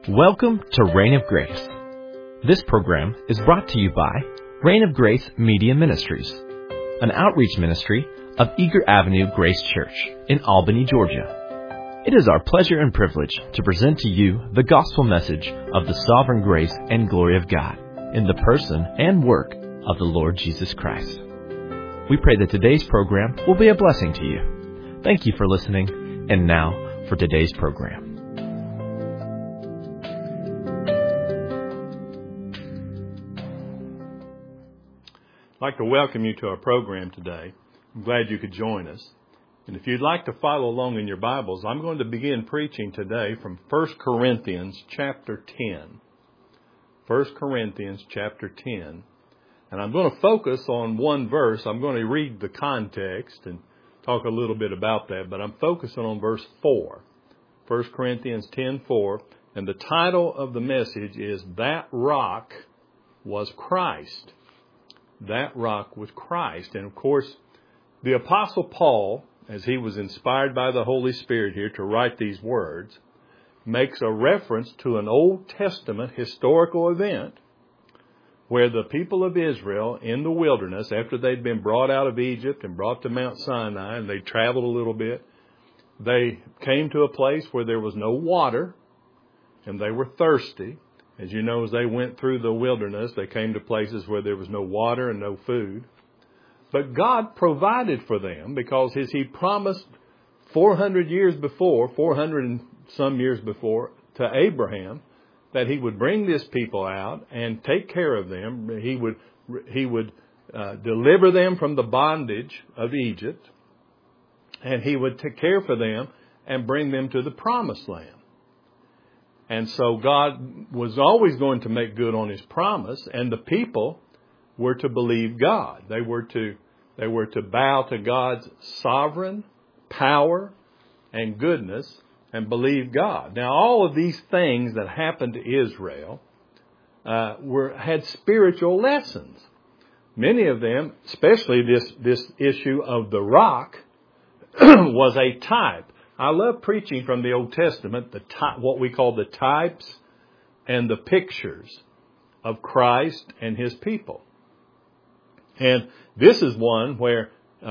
Welcome to Reign of Grace. This program is brought to you by Reign of Grace Media Ministries, an outreach ministry of Eager Avenue Grace Church in Albany, Georgia. It is our pleasure and privilege to present to you the gospel message of the sovereign grace and glory of God in the person and work of the Lord Jesus Christ. We pray that today's program will be a blessing to you. Thank you for listening, and now for today's program. I'd like to welcome you to our program today. I'm glad you could join us. And if you'd like to follow along in your Bibles, I'm going to begin preaching today from 1 Corinthians chapter 10. 1 Corinthians chapter 10. And I'm going to focus on one verse. I'm going to read the context and talk a little bit about that, but I'm focusing on verse 4. 1 Corinthians 10:4. And the title of the message is That Rock Was Christ. That rock was Christ. And of course, the Apostle Paul, as he was inspired by the Holy Spirit here to write these words, makes a reference to an Old Testament historical event where the people of Israel in the wilderness, after they'd been brought out of Egypt and brought to Mount Sinai, and they traveled a little bit, they came to a place where there was no water and they were thirsty. As you know, as they went through the wilderness, they came to places where there was no water and no food. But God provided for them because as He promised 400 and some years before, to Abraham, that He would bring this people out and take care of them. He would deliver them from the bondage of Egypt, and He would take care for them and bring them to the promised land. And so God was always going to make good on His promise, and the people were to believe God. They were to bow to God's sovereign power and goodness and believe God. Now, all of these things that happened to Israel had spiritual lessons. Many of them, especially this issue of the rock, was a type. I love preaching from the Old Testament, what we call the types and the pictures of Christ and His people. And this is one where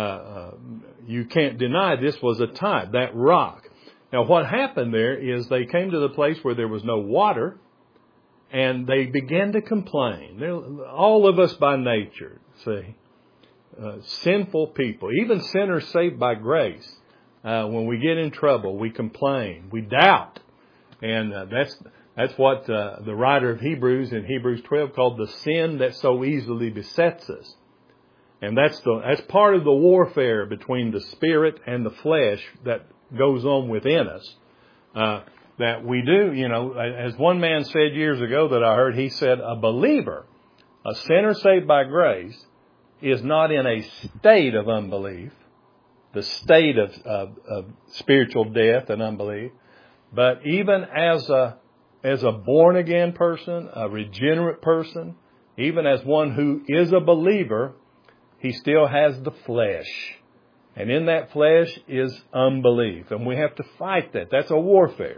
you can't deny this was a type, that rock. Now what happened there is they came to the place where there was no water, and they began to complain. All of us by nature, see, sinful people, even sinners saved by grace. When we get in trouble, we complain, we doubt. And that's what the writer of Hebrews in Hebrews 12 called the sin that so easily besets us. And that's part of the warfare between the spirit and the flesh that goes on within us. That we do, as one man said years ago that I heard, he said, a believer, a sinner saved by grace, is not in a state of unbelief, the state of spiritual death and unbelief, but even as a born again person, a regenerate person, even as one who is a believer, he still has the flesh. And in that flesh is unbelief. And we have to fight that. That's a warfare.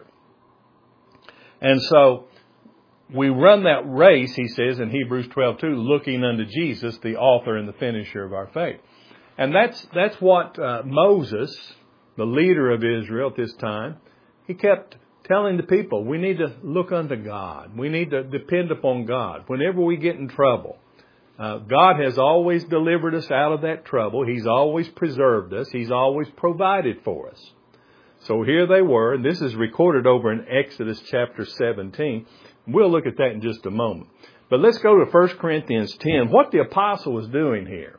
And so we run that race, he says in Hebrews 12:2, looking unto Jesus, the author and the finisher of our faith. And that's what Moses, the leader of Israel at this time, he kept telling the people, we need to look unto God. We need to depend upon God. Whenever we get in trouble, God has always delivered us out of that trouble. He's always preserved us. He's always provided for us. So here they were, and this is recorded over in Exodus chapter 17. We'll look at that in just a moment. But let's go to 1 Corinthians 10. What the apostle was doing here.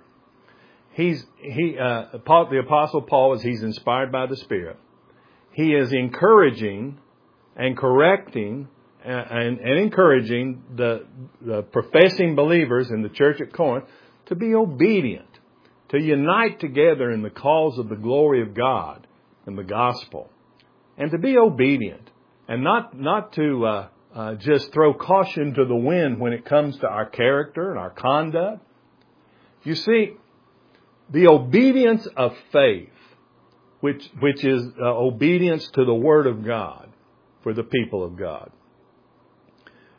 The Apostle Paul, as he's inspired by the Spirit, he is encouraging and correcting and encouraging the professing believers in the church at Corinth to be obedient, to unite together in the cause of the glory of God and the gospel, and to be obedient, and not to just throw caution to the wind when it comes to our character and our conduct. You see, the obedience of faith, which is obedience to the Word of God for the people of God.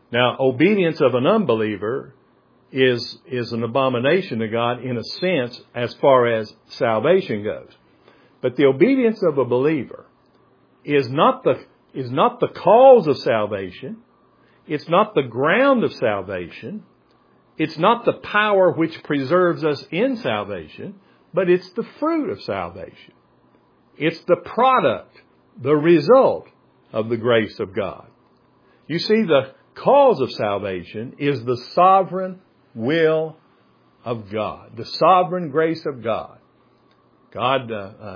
Now, obedience of an unbeliever is an abomination to God in a sense as far as salvation goes. But the obedience of a believer is not the cause of salvation. It's not the ground of salvation. It's not the power which preserves us in salvation, but it's the fruit of salvation. It's the product, the result of the grace of God. You see, the cause of salvation is the sovereign will of God, the sovereign grace of God. God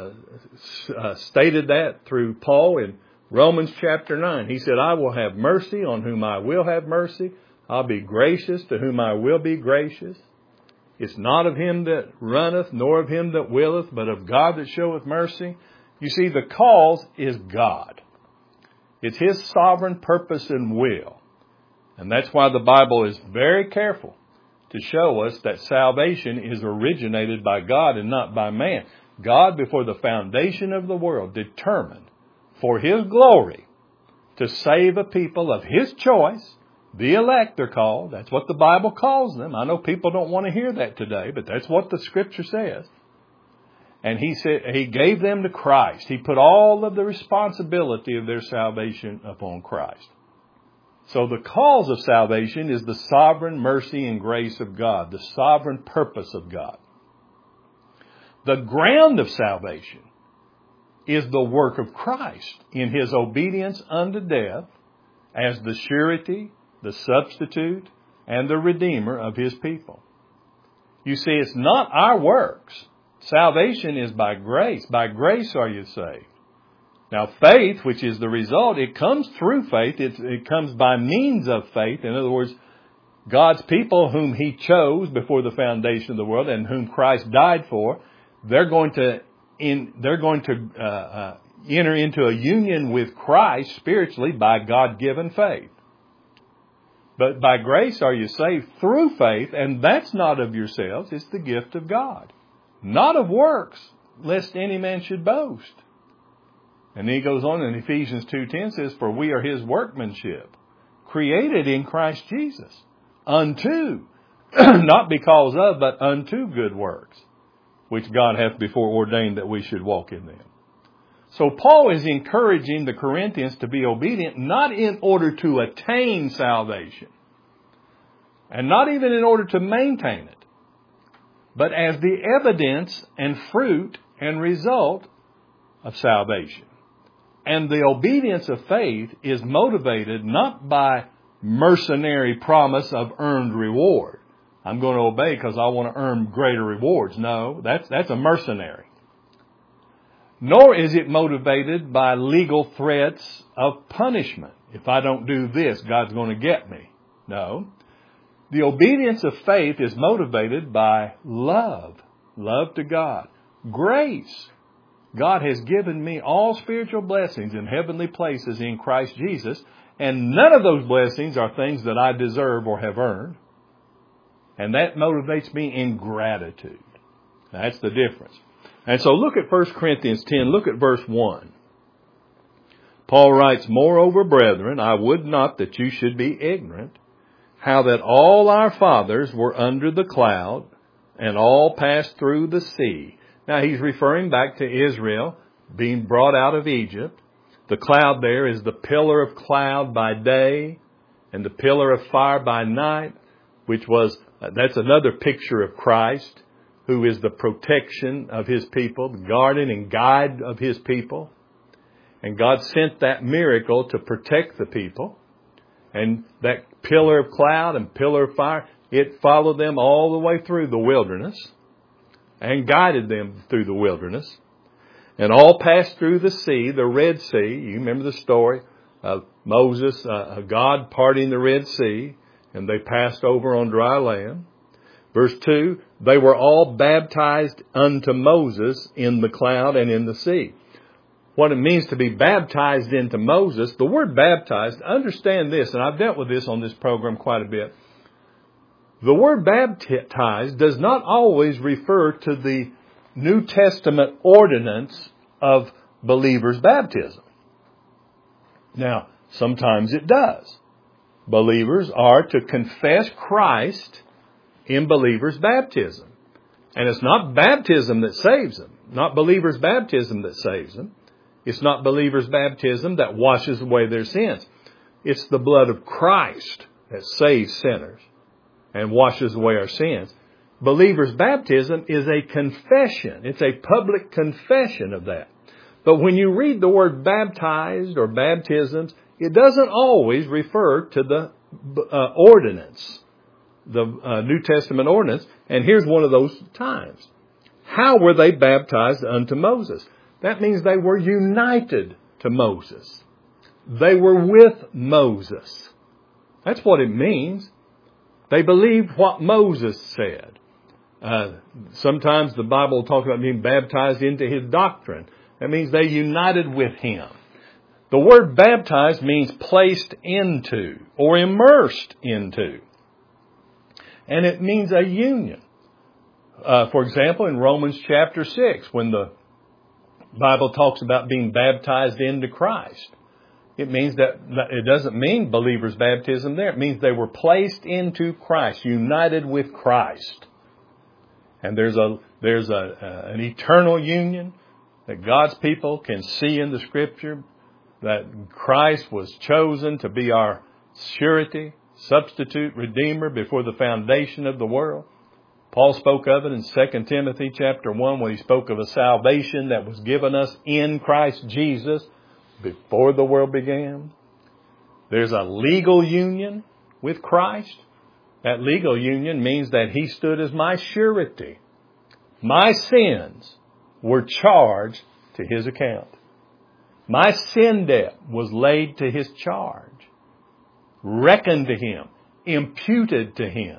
stated that through Paul in Romans chapter 9. He said, I will have mercy on whom I will have mercy. I'll be gracious to whom I will be gracious. It's not of him that runneth, nor of him that willeth, but of God that showeth mercy. You see, the cause is God. It's His sovereign purpose and will. And that's why the Bible is very careful to show us that salvation is originated by God and not by man. God, before the foundation of the world, determined for His glory to save a people of His choice. The elect are called. That's what the Bible calls them. I know people don't want to hear that today, but that's what the Scripture says. And He said He gave them to Christ. He put all of the responsibility of their salvation upon Christ. So the cause of salvation is the sovereign mercy and grace of God, the sovereign purpose of God. The ground of salvation is the work of Christ in His obedience unto death as the surety, the substitute, and the redeemer of His people. You see, it's not our works. Salvation is by grace. By grace are you saved. Now, faith, which is the result, it comes through faith. It comes by means of faith. In other words, God's people whom He chose before the foundation of the world and whom Christ died for, they're going to enter into a union with Christ spiritually by God-given faith. But by grace are you saved through faith, and that's not of yourselves. It's the gift of God. Not of works, lest any man should boast. And then he goes on in Ephesians 2:10 says, for we are His workmanship, created in Christ Jesus, unto, not because of, but unto good works, which God hath before ordained that we should walk in them. So Paul is encouraging the Corinthians to be obedient, not in order to attain salvation, and not even in order to maintain it, but as the evidence and fruit and result of salvation. And the obedience of faith is motivated not by mercenary promise of earned reward. I'm going to obey because I want to earn greater rewards. No, that's a mercenary. Nor is it motivated by legal threats of punishment. If I don't do this, God's going to get me. No. The obedience of faith is motivated by love. Love to God. Grace. God has given me all spiritual blessings in heavenly places in Christ Jesus, and none of those blessings are things that I deserve or have earned. And that motivates me in gratitude. That's the difference. And so look at 1 Corinthians 10. Look at verse 1. Paul writes, moreover, brethren, I would not that you should be ignorant, how that all our fathers were under the cloud, and all passed through the sea. Now he's referring back to Israel being brought out of Egypt. The cloud there is the pillar of cloud by day and the pillar of fire by night, which was, that's another picture of Christ, who is the protection of His people, the guardian and guide of His people. And God sent that miracle to protect the people. And that pillar of cloud and pillar of fire, it followed them all the way through the wilderness and guided them through the wilderness. And all passed through the sea, the Red Sea. You remember the story of Moses, God parting the Red Sea, and they passed over on dry land. Verse 2, they were all baptized unto Moses in the cloud and in the sea. What it means to be baptized into Moses, the word baptized, understand this, and I've dealt with this on this program quite a bit. The word baptized does not always refer to the New Testament ordinance of believers' baptism. Now, sometimes it does. believers are to confess Christ in believers' baptism. And it's not baptism that saves them. Not believers' baptism that saves them. It's not believers' baptism that washes away their sins. It's the blood of Christ that saves sinners and washes away our sins. Believers' baptism is a confession. It's a public confession of that. But when you read the word baptized or baptisms, it doesn't always refer to the ordinance, the New Testament ordinance. And here's one of those times. How were they baptized unto Moses? That means they were united to Moses. They were with Moses. That's what it means. They believed what Moses said. Sometimes the Bible talks about being baptized into his doctrine. That means they united with him. The word baptized means placed into or immersed into. And it means a union. For example, in Romans chapter 6, when the Bible talks about being baptized into Christ, it means that it doesn't mean believers' baptism there. It means they were placed into Christ, united with Christ. And there's an eternal union that God's people can see in the Scripture, that Christ was chosen to be our surety, substitute, redeemer before the foundation of the world. Paul spoke of it in 2 Timothy chapter 1 when he spoke of a salvation that was given us in Christ Jesus before the world began. There's a legal union with Christ. That legal union means that he stood as my surety. My sins were charged to his account. My sin debt was laid to his charge, reckoned to him, imputed to him.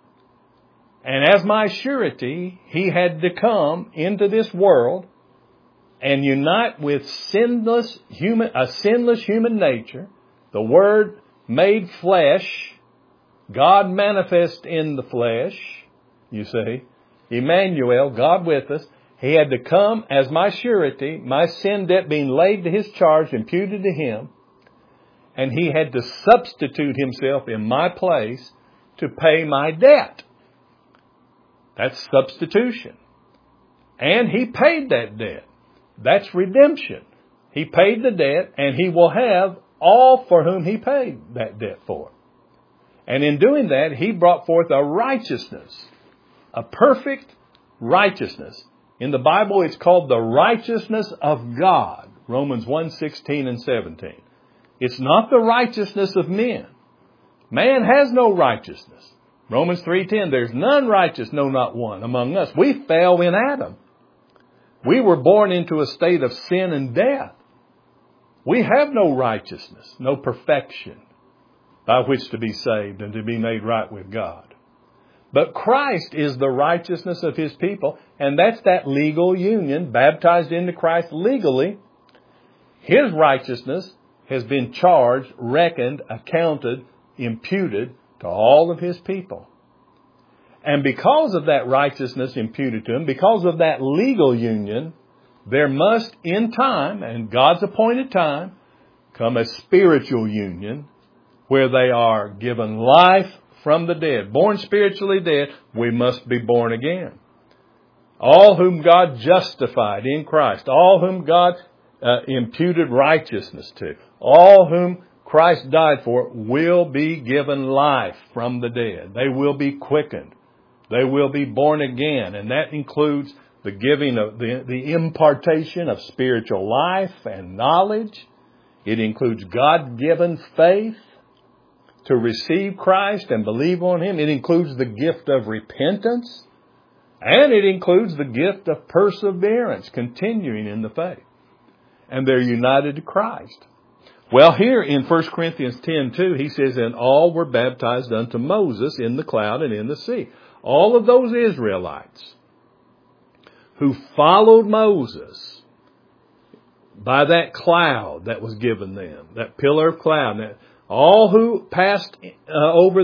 And as my surety, he had to come into this world and unite with a sinless human nature, the Word made flesh, God manifest in the flesh, you see, Emmanuel, God with us. He had to come as my surety, my sin debt being laid to his charge, imputed to him, and he had to substitute himself in my place to pay my debt. That's substitution. And he paid that debt. That's redemption. He paid the debt, and he will have all for whom he paid that debt for. And in doing that, he brought forth a righteousness, a perfect righteousness. In the Bible, it's called the righteousness of God. Romans 1:16 and 17. It's not the righteousness of men. Man has no righteousness. Romans 3:10, there's none righteous, no, not one among us. We fell in Adam. We were born into a state of sin and death. We have no righteousness, no perfection by which to be saved and to be made right with God. But Christ is the righteousness of his people, and that's that legal union, baptized into Christ legally. His righteousness has been charged, reckoned, accounted, imputed to all of his people. And because of that righteousness imputed to him, because of that legal union, there must in time, and God's appointed time, come a spiritual union where they are given life from the dead. Born spiritually dead, we must be born again. All whom God justified in Christ, all whom God imputed righteousness to, all whom Christ died for, will be given life from the dead. They will be quickened. They will be born again. And that includes the giving of the impartation of spiritual life and knowledge. It includes God-given faith to receive Christ and believe on him. It includes the gift of repentance. And it includes the gift of perseverance, continuing in the faith. And they're united to Christ. Well, here in 1 Corinthians 10:2, he says, and all were baptized unto Moses in the cloud and in the sea. All of those Israelites who followed Moses by that cloud that was given them, that pillar of cloud, all who passed over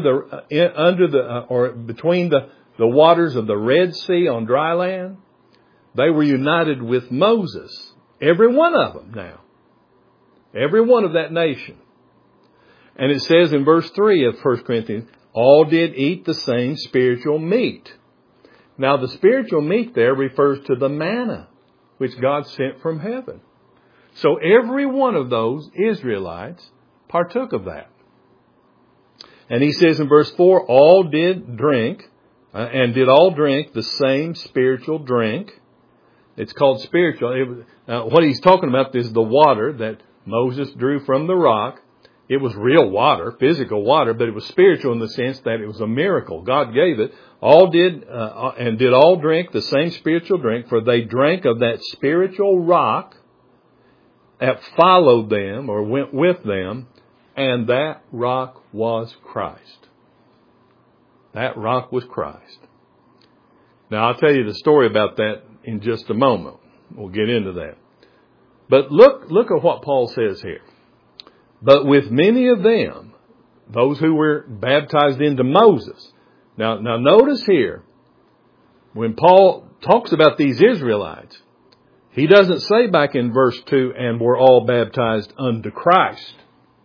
between the waters of the Red Sea on dry land, they were united with Moses. Every one of them now. Every one of that nation. And it says in verse 3 of 1 Corinthians, all did eat the same spiritual meat. Now the spiritual meat there refers to the manna, which God sent from heaven. So every one of those Israelites partook of that. And he says in verse 4, all did drink, and did all drink the same spiritual drink. It's called spiritual. What he's talking about is the water that Moses drew from the rock. It was real water, physical water, but it was spiritual in the sense that it was a miracle. God gave it. All did, and did all drink the same spiritual drink, for they drank of that spiritual rock that followed them or went with them, and that rock was Christ. That rock was Christ. Now, I'll tell you the story about that in just a moment. We'll get into that. But look at what Paul says here. But with many of them, those who were baptized into Moses. Now notice here, when Paul talks about these Israelites, he doesn't say back in verse 2, and were all baptized unto Christ.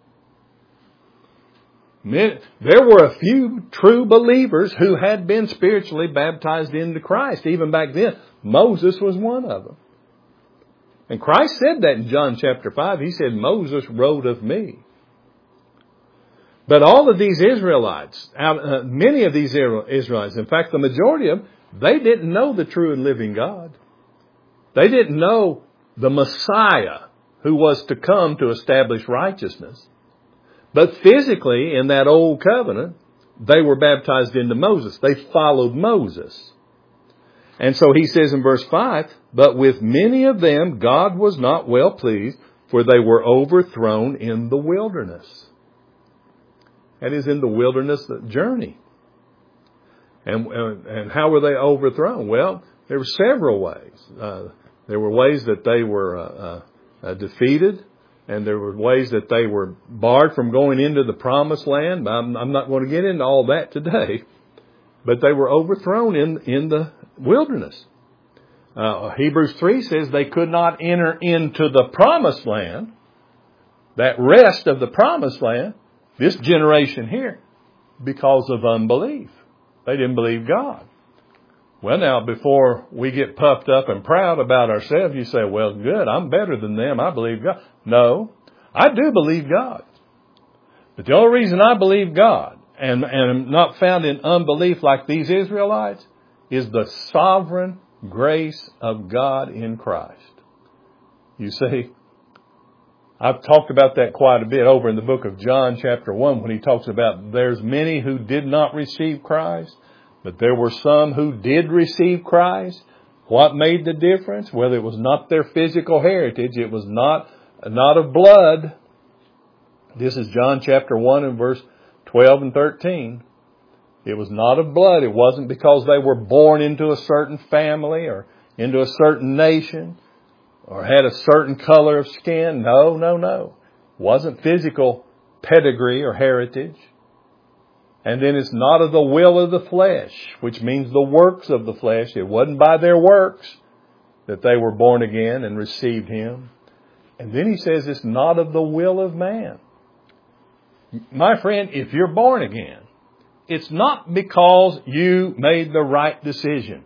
There were a few true believers who had been spiritually baptized into Christ. Even back then, Moses was one of them. And Christ said that in John chapter 5. He said, Moses wrote of me. But all of these Israelites, many of these Israelites, in fact, the majority of them, they didn't know the true and living God. They didn't know the Messiah who was to come to establish righteousness. But physically, in that old covenant, they were baptized into Moses. They followed Moses. And so he says in verse 5, but with many of them God was not well pleased, for they were overthrown in the wilderness. That is, in the wilderness journey. And how were they overthrown? Well, there were several ways. There were ways that they were defeated, and there were ways that they were barred from going into the promised land. I'm not going to get into all that today. But they were overthrown in the wilderness. Hebrews 3 says they could not enter into the promised land, that rest of the promised land, this generation here, because of unbelief. They didn't believe God. Well, now, before we get puffed up and proud about ourselves, you say, well, good, I'm better than them. I believe God. No, I do believe God. But the only reason I believe God and am not found in unbelief like these Israelites is the sovereign grace of God in Christ. You see, I've talked about that quite a bit over in the book of John chapter 1 when he talks about there's many who did not receive Christ, but there were some who did receive Christ. What made the difference? Well, it was not their physical heritage. It was not of blood. This is John chapter 1 and verse 12 and 13. It was not of blood. It wasn't because they were born into a certain family or into a certain nation or had a certain color of skin. No. It wasn't physical pedigree or heritage. And then it's not of the will of the flesh, which means the works of the flesh. It wasn't by their works that they were born again and received Him. And then he says it's not of the will of man. My friend, if you're born again, it's not because you made the right decision.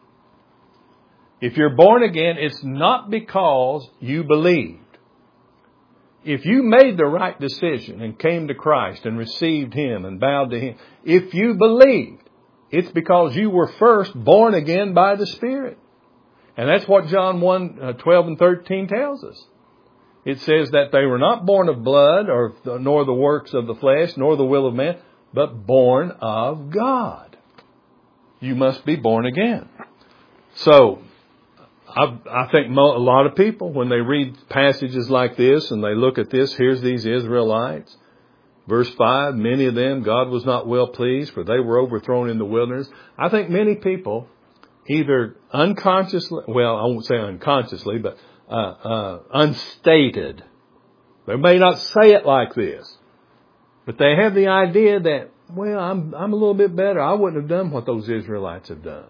If you're born again, it's not because you believed. If you made the right decision and came to Christ and received Him and bowed to Him, if you believed, it's because you were first born again by the Spirit. And that's what John 1, 12 and 13 tells us. It says that they were not born of blood nor the works of the flesh, nor the will of man, but born of God. You must be born again. So, I think a lot of people, when they read passages like this and they look at this, here's these Israelites. Verse 5, many of them God was not well pleased, for they were overthrown in the wilderness. I think many people either unconsciously, well, I won't say unconsciously, but unstated. They may not say it like this, but they have the idea that, well, I'm a little bit better. I wouldn't have done what those Israelites have done.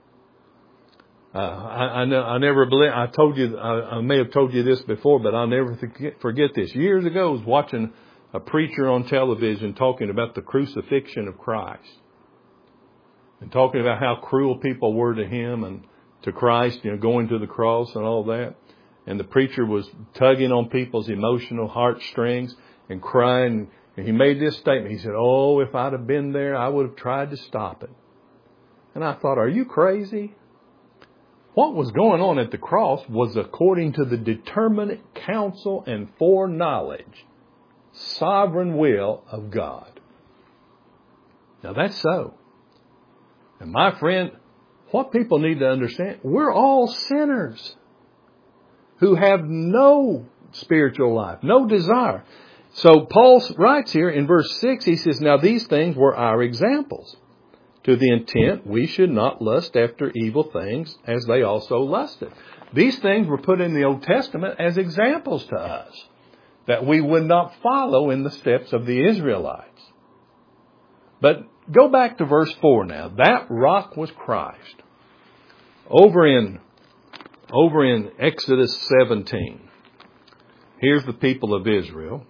I never believe. I may have told you this before, but I'll never forget this. Years ago, I was watching a preacher on television talking about the crucifixion of Christ and talking about how cruel people were to him and to Christ, going to the cross and all that. And the preacher was tugging on people's emotional heartstrings and crying. And he made this statement. He said, "Oh, if I'd have been there, I would have tried to stop it." And I thought, are you crazy? What was going on at the cross was according to the determinate counsel and foreknowledge, sovereign will of God. Now that's so. And my friend, what people need to understand, we're all sinners who have no spiritual life, no desire. So Paul writes here in verse 6, he says, "Now these things were our examples, to the intent we should not lust after evil things as they also lusted." These things were put in the Old Testament as examples to us, that we would not follow in the steps of the Israelites. But go back to verse 4 now. That rock was Christ. Over in Exodus 17, here's the people of Israel.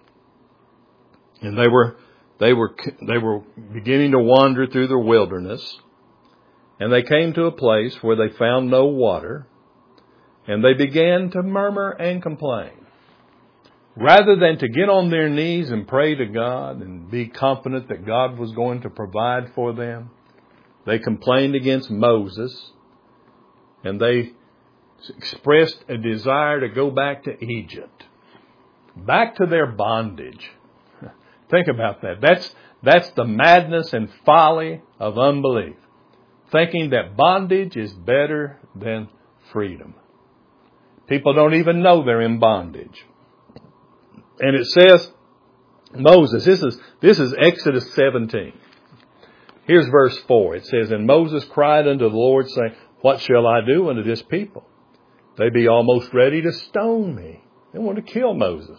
And they were beginning to wander through the wilderness. And they came to a place where they found no water. And they began to murmur and complain. Rather than to get on their knees and pray to God and be confident that God was going to provide for them, they complained against Moses. And they expressed a desire to go back to Egypt, back to their bondage. Think about that. That's the madness and folly of unbelief, thinking that bondage is better than freedom. People don't even know they're in bondage. And it says, Moses, this is Exodus 17. Here's verse 4. It says, "And Moses cried unto the Lord, saying, What shall I do unto this people? They be almost ready to stone me." They want to kill Moses.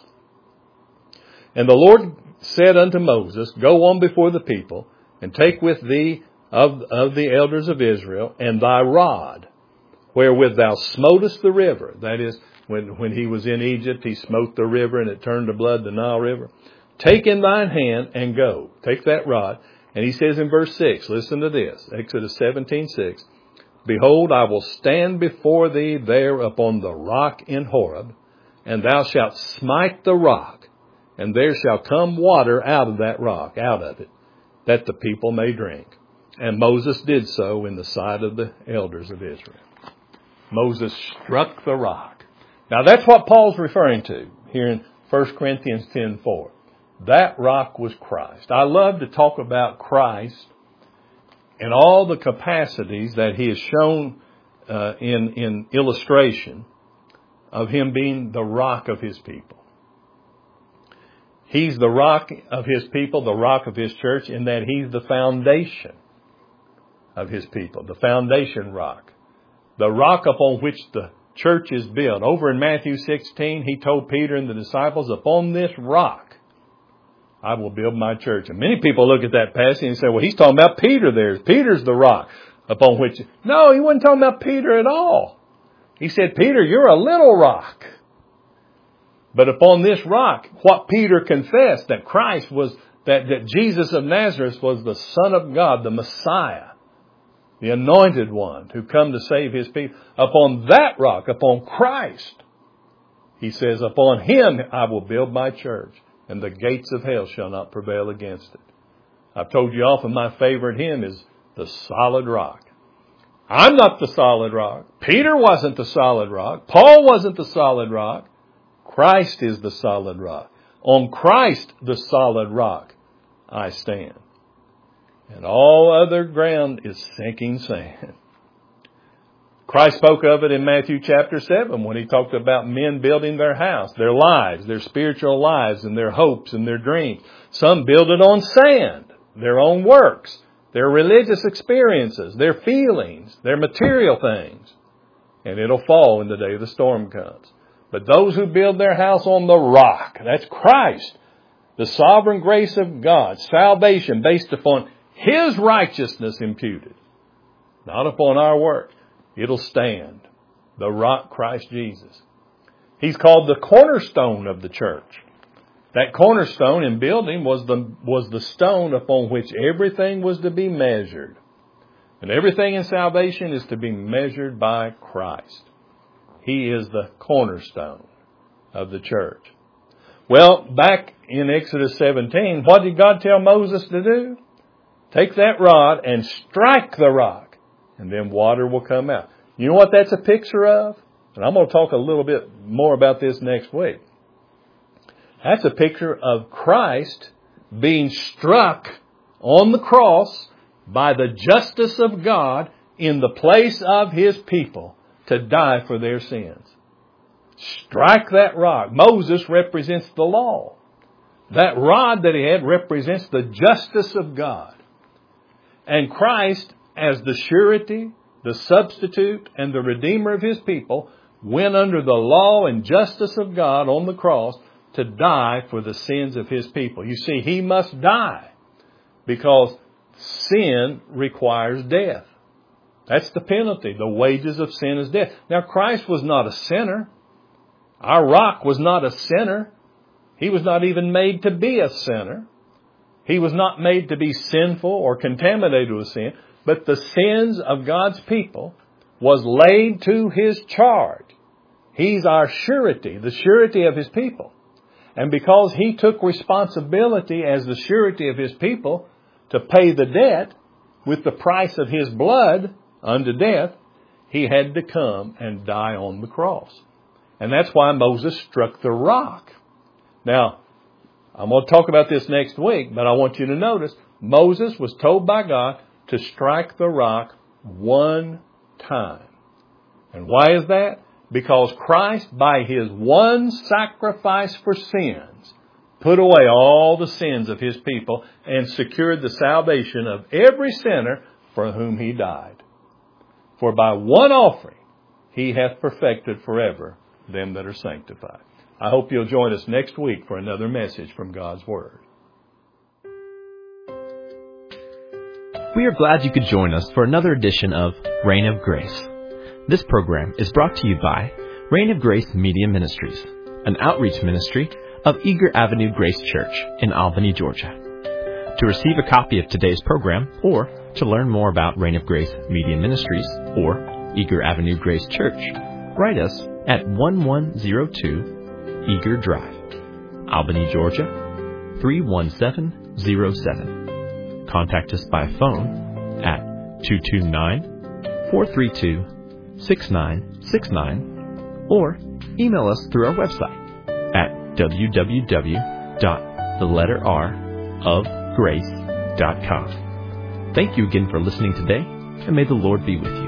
And the Lord said unto Moses, "Go on before the people, and take with thee of the elders of Israel, and thy rod, wherewith thou smotest the river." That is, when he was in Egypt, he smote the river, and it turned to blood, the Nile River. "Take in thine hand, and go." Take that rod. And he says in verse 6, listen to this, Exodus 17:6. "Behold, I will stand before thee there upon the rock in Horeb, and thou shalt smite the rock, and there shall come water out of that rock, out of it, that the people may drink." And Moses did so in the sight of the elders of Israel. Moses struck the rock. Now that's what Paul's referring to here in 1 Corinthians 10:4. That rock was Christ. I love to talk about Christ and all the capacities that he has shown in illustration of him being the rock of his people. He's the rock of his people, the rock of his church, in that he's the foundation of his people, the foundation rock, the rock upon which the church is built. Over in Matthew 16, he told Peter and the disciples, "Upon this rock I will build my church." And many people look at that passage and say, well, he's talking about Peter there. Peter's the rock upon which... No, he wasn't talking about Peter at all. He said, "Peter, you're a little rock. But upon this rock," what Peter confessed, that Christ was, that Jesus of Nazareth was the Son of God, the Messiah, the anointed one who come to save his people. Upon that rock, upon Christ, he says, "Upon him I will build my church, and the gates of hell shall not prevail against it." I've told you often my favorite hymn is "The Solid Rock." I'm not the solid rock. Peter wasn't the solid rock. Paul wasn't the solid rock. Christ is the solid rock. On Christ, the solid rock, I stand. And all other ground is sinking sand. Christ spoke of it in Matthew chapter 7 when he talked about men building their house, their lives, their spiritual lives, and their hopes and their dreams. Some build it on sand, their own works, their religious experiences, their feelings, their material things. And it'll fall when the day of the storm comes. But those who build their house on the rock, that's Christ, the sovereign grace of God, salvation based upon his righteousness imputed, not upon our work, it'll stand. The rock, Christ Jesus. He's called the cornerstone of the church. That cornerstone in building was the stone upon which everything was to be measured. And everything in salvation is to be measured by Christ. He is the cornerstone of the church. Well, back in Exodus 17, what did God tell Moses to do? Take that rod and strike the rock, and then water will come out. You know what that's a picture of? And I'm going to talk a little bit more about this next week. That's a picture of Christ being struck on the cross by the justice of God in the place of His people to die for their sins. Strike that rock. Moses represents the law. That rod that he had represents the justice of God. And Christ, as the surety, the substitute, and the redeemer of His people, went under the law and justice of God on the cross to die for the sins of His people. You see, He must die because sin requires death. That's the penalty. The wages of sin is death. Now, Christ was not a sinner. Our rock was not a sinner. He was not even made to be a sinner. He was not made to be sinful or contaminated with sin. But the sins of God's people was laid to His charge. He's our surety, the surety of His people. And because He took responsibility as the surety of His people to pay the debt with the price of His blood unto death, He had to come and die on the cross. And that's why Moses struck the rock. Now, I'm going to talk about this next week, but I want you to notice Moses was told by God to strike the rock one time. And why is that? Because Christ, by His one sacrifice for sins, put away all the sins of His people and secured the salvation of every sinner for whom He died. For by one offering He hath perfected forever them that are sanctified. I hope you'll join us next week for another message from God's Word. We are glad you could join us for another edition of Reign of Grace. This program is brought to you by Reign of Grace Media Ministries, an outreach ministry of Eager Avenue Grace Church in Albany, Georgia. To receive a copy of today's program or to learn more about Reign of Grace Media Ministries or Eager Avenue Grace Church, write us at 1102 Eager Drive, Albany, Georgia 31707. Contact us by phone at 229-432-6969 or email us through our website at www.theletterrofgrace.com. Thank you again for listening today, and may the Lord be with you.